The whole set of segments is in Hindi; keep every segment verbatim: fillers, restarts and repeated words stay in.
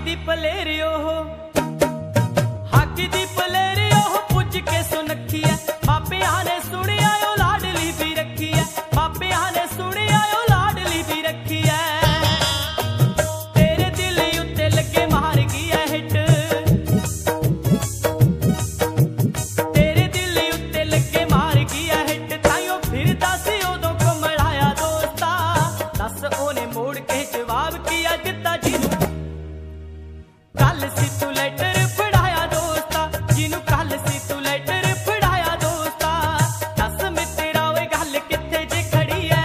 दी पलेरियो हो हाकी दी पलेरियो हो पुज के सुनखी है पापे ने सुनी आयो लाडली भी रखी है पापे ने सुनी आयो लाडली भी रखी है तेरे दिल उत्ते लगे मार गई है हिट तेरे दिल उत्ते लगे मार गई है हिट ताइयों फिर दस उदों कमलाया दोस्ता दस ओने मोड़ के जवाब किया दिता जिनू कल सी तू लेटर पढ़ाया दोस्ता जिनू कल सी तू लेटर पढ़ाया दोस्ता दस मैं तेरा वे गल किथे जे खड़ी है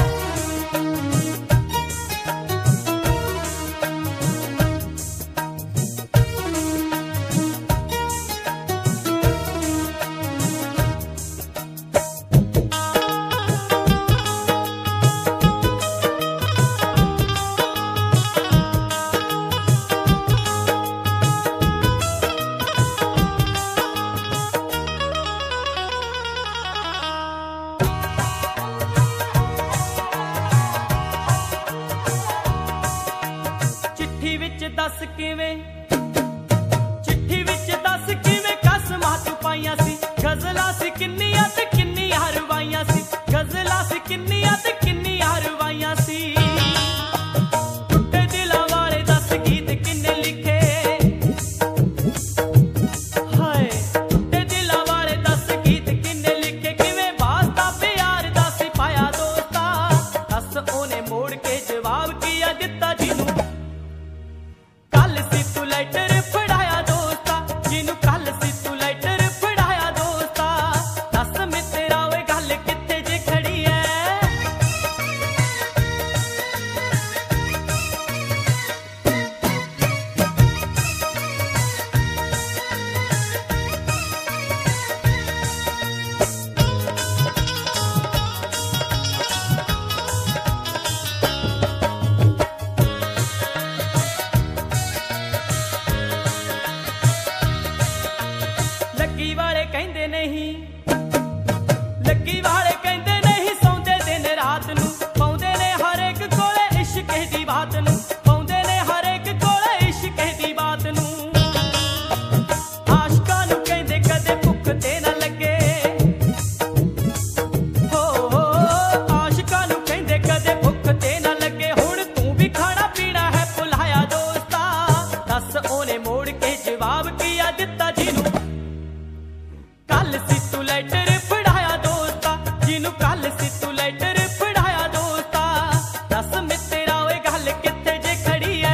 चिट्ठी विच दस किवें चिट्ठी विच दस किवें कसमां तू पाइयां सी गजलां सी किन्नियां ते किन्नियां हरवाइयां सी गजलां सी किन्नियां ते किन्नियां हरवाइयां सी टुटे दिलां वाले दस गीत किन्ने लिखे हाय टुटे दिलां वाले दस गीत किन्ने लिखे किवें वास्ता प्यार दा सिपाया दोस्ता दस ओने मोड़ के जवाब किया दिता जिनू कल सी तू लेटर पढ़ाया दोस्ता जिनू कल सी तू लेटर पढ़ाया दोस्ता दस मैं तेरा वे गल किथे जे खड़ी है लगी वाले कहंदे नहीं लगी वाले कहंदे नहीं सौंदे दिन रात नू पाउंदे ने हर एक कोले इश्क दी बात नू पाउंदे ने हर एक कोले इश्क दी बात नू आशिकां नू कहंदे कदे भुख ते ना लगे हो हो आशिकां नू कहंदे कदे भुख ते ना लगे हुण तू भी खाना पीना है भुलाया दोस्ता दस ओने मोड़ के जवाब किया दिता जिनू कल सी तू लेटर पढ़ाया दोस्ता जिनू कल सी तू लेटर पढ़ाया दोस्ता दस मैं तेरा वे गल किथे जे खड़ी है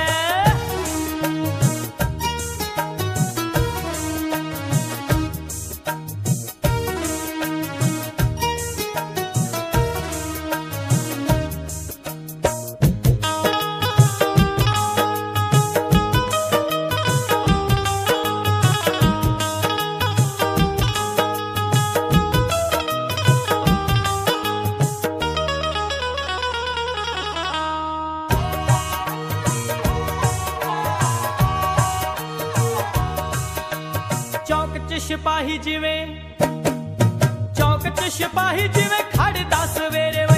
चौक च सिपाही जिवें चौक च सिपाही जिवें खड़दा सवेरे